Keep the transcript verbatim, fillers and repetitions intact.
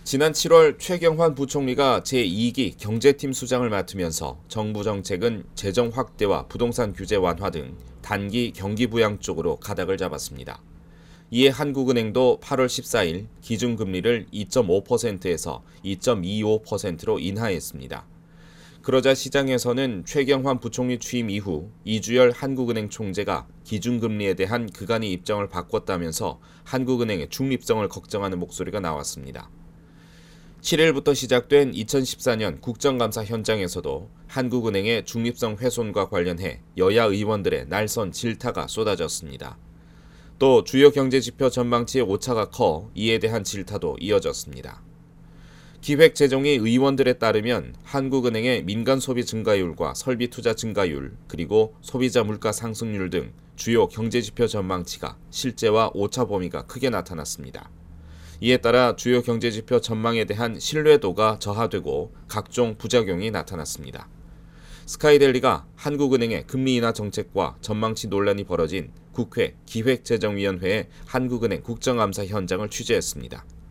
지난 칠월 최경환 부총리가 제이 기 경제팀 수장을 맡으면서 정부 정책은 재정 확대와 부동산 규제 완화 등 단기 경기 부양 쪽으로 가닥을 잡았습니다. 이에 한국은행도 팔월 십사일 기준금리를 이 점 오 퍼센트에서 이 점 이오 퍼센트로 인하했습니다. 그러자 시장에서는 최경환 부총리 취임 이후 이주열 한국은행 총재가 기준금리에 대한 그간의 입장을 바꿨다면서 한국은행의 중립성을 걱정하는 목소리가 나왔습니다. 칠일부터 시작된 이천십사년 국정감사 현장에서도 한국은행의 중립성 훼손과 관련해 여야 의원들의 날선 질타가 쏟아졌습니다. 또 주요 경제지표 전망치의 오차가 커 이에 대한 질타도 이어졌습니다. 기획재정위 의원들에 따르면 한국은행의 민간소비 증가율과 설비투자 증가율 그리고 소비자 물가 상승률 등 주요 경제지표 전망치가 실제와 오차 범위가 크게 나타났습니다. 이에 따라 주요 경제지표 전망에 대한 신뢰도가 저하되고 각종 부작용이 나타났습니다. 스카이델리가 한국은행의 금리 인하 정책과 전망치 논란이 벌어진 국회 기획재정위원회의 한국은행 국정감사 현장을 취재했습니다.